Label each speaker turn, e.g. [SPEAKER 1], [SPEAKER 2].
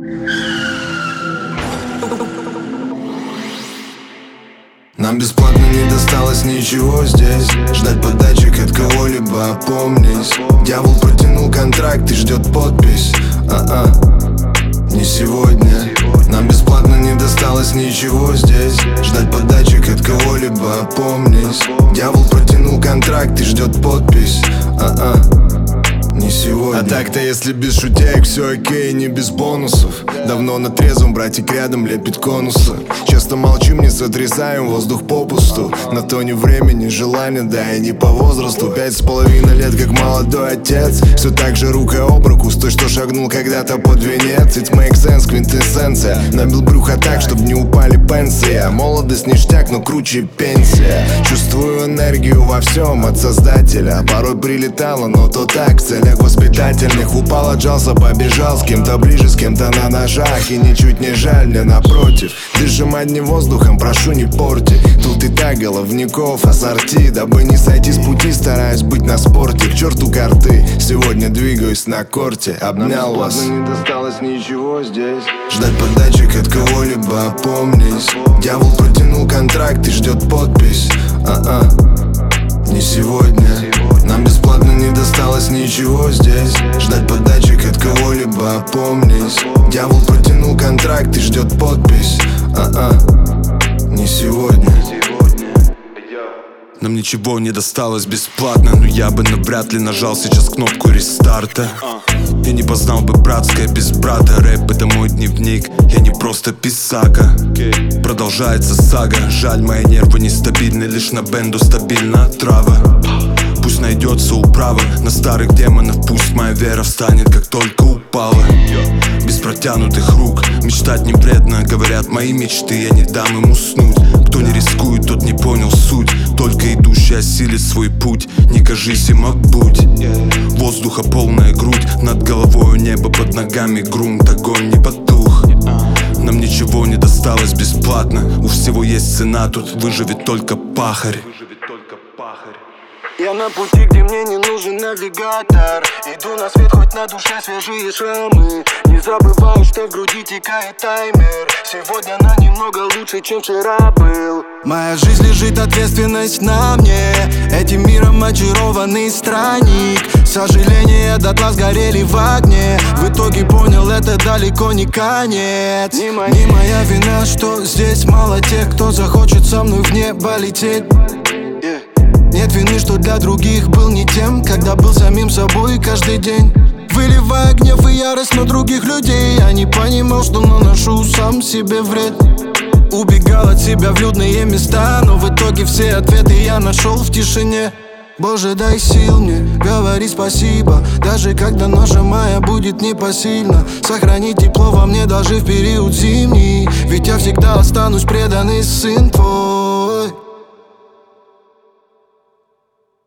[SPEAKER 1] Нам бесплатно не досталось ничего здесь. Ждать подачек от кого-либо, опомнись. Дьявол протянул контракт и ждет подпись. Не сегодня. Нам бесплатно не досталось ничего здесь. Ждать подачек от кого-либо, опомнись. Дьявол протянул контракт и ждет подпись. Не сегодня. А так-то если без шутеек все окей, не без бонусов. Давно на трезвом, братик рядом лепит конусы. Часто молчим, не сотрясаем воздух попусту. На то ни времени, желания, да и не по возрасту. 5,5 лет, как молодой отец. Все так же рука об руку с той, что шагнул когда-то под венец. It makes sense, квинтэссенция. Набил брюхо так, чтоб не упали пенсии. Молодость ништяк, но круче пенсия. Чувствую энергию во всем от создателя. Порой прилетало, но то так, в целях воспитательных. Упал, отжался, побежал, с кем-то ближе, с кем-то на ножах. И ничуть не жаль, мне напротив. Дышим одним воздухом, прошу не порти. Тут и так головников ассорти. Дабы не сойти с пути, стараюсь быть на спорте. К черту карты, сегодня двигаюсь на корте. Обнял вас, не досталось ничего здесь. Ждать подачек от кого-либо, опомнись. Дьявол протянул контракт и ждет подпись. Не сегодня. Нам бесплатно не досталось ничего здесь. Ждать подачек от кого-либо, опомнись. Дьявол протянул контракт и ждет подпись. Не сегодня.
[SPEAKER 2] Нам ничего не досталось бесплатно, но я бы навряд ли нажал сейчас кнопку рестарта. Я не познал бы братское без брата. Рэп — это мой дневник, я не просто писака. Продолжается сага, жаль, мои нервы нестабильны. Лишь на бенду стабильна трава. Пусть найдется управа на старых демонов. Пусть моя вера встанет, как только упала. Без протянутых рук мечтать не вредно. Говорят, мои мечты, я не дам им уснуть. Кто не рискует, тот не понял суть. Только идущий осилит свой путь. Не кажись им, а будь. Воздуха полная грудь, над головой небо, под ногами грунт. Огонь не потух. Нам ничего не досталось бесплатно. У всего есть цена, тут выживет только пахарь.
[SPEAKER 3] Я на пути, где мне не нужен навигатор. Иду на свет, хоть на душе свежие шрамы. Не забываю, что в груди текает таймер. Сегодня она немного лучше, чем вчера был. Моя жизнь лежит, ответственность на мне. Этим миром очарованный странник. Сожаления дотла сгорели в огне. В итоге понял, это далеко не конец. Не моя вина, что здесь мало тех, кто захочет со мной в небо лететь. Нет вины, что для других был не тем, когда был самим собой каждый день. Выливая гнев и ярость на других людей, я не понимал, что наношу сам себе вред. Убегал от себя в людные места, но в итоге все ответы я нашел в тишине. Боже, дай сил мне говорить спасибо, даже когда ноша моя будет непосильна. Сохрани тепло во мне даже в период зимний, ведь я всегда останусь преданный сын твой.